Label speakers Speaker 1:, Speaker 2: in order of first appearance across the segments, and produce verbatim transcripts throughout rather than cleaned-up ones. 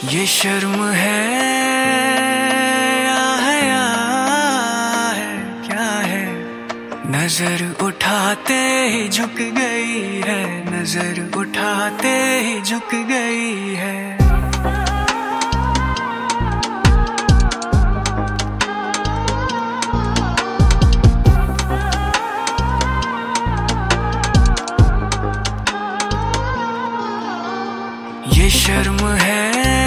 Speaker 1: ये शर्म है या हया है, क्या है? नजर उठाते ही झुक गई है, नजर उठाते ही झुक गई है। ये शर्म है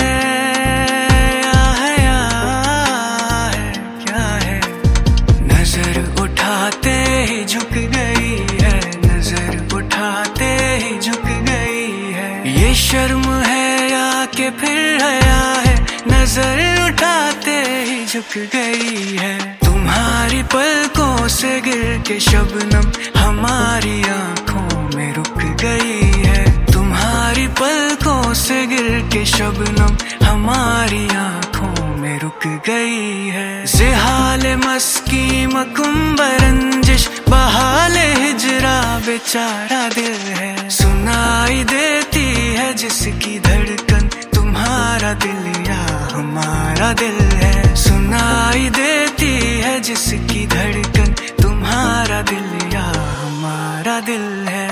Speaker 1: या हया है, क्या है? नजर उठाते ही झुक गई है, नजर उठाते ही झुक गई है। ये शर्म है या के फिर हया है, नजर उठाते ही झुक गई है। तुम्हारी पलकों से गिर के शबनम हमारी आंखों में रुक गई है। तुम्हारी पलकों से गिर के शबनम हमारी आंखों में रुक गई है। ज़िहाले मस्की मकुम्बर रंजिश बहाले हिजरा बेचारा दिल है। सुनाई देती है जिसकी धड़कन तुम्हारा दिल या हमारा दिल है। सुनाई देती है जिसकी धड़कन तुम्हारा दिल या हमारा दिल है।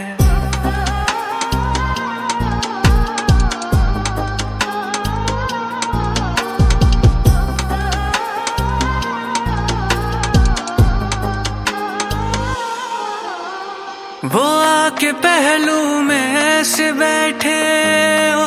Speaker 1: वो आके पहलू में ऐसे बैठे ओ,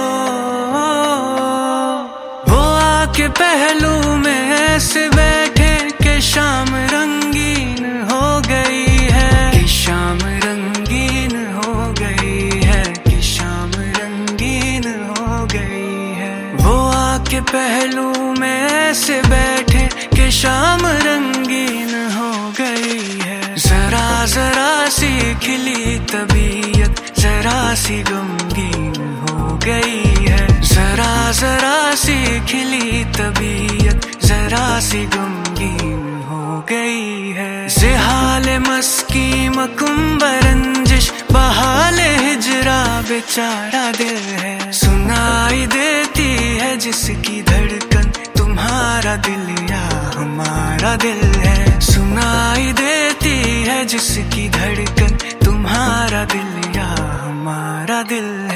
Speaker 1: वो आके पहलू में ऐसे बैठे कि शाम रंगीन हो गई है, कि शाम रंगीन हो गई है, कि शाम रंगीन हो गई है। वो आके पहलू में ऐसे बैठे कि शाम रंगीन हो गई है। जरा जरा सी खिली तबीयत जरा सी गमगीन हो गई है। जरा जरा सी खिली तबीयत जरा सी गमगीन हो गई है। ज़िहाले मस्की मकुम्बर रंजिश बहाले हिजरा बेचारा दिल है। सुनाई देती है जिसकी धड़कन तुम्हारा दिल या हमारा दिल है। सुनाई देती है जिसकी धड़कन तुम्हारा दिल या हमारा दिल।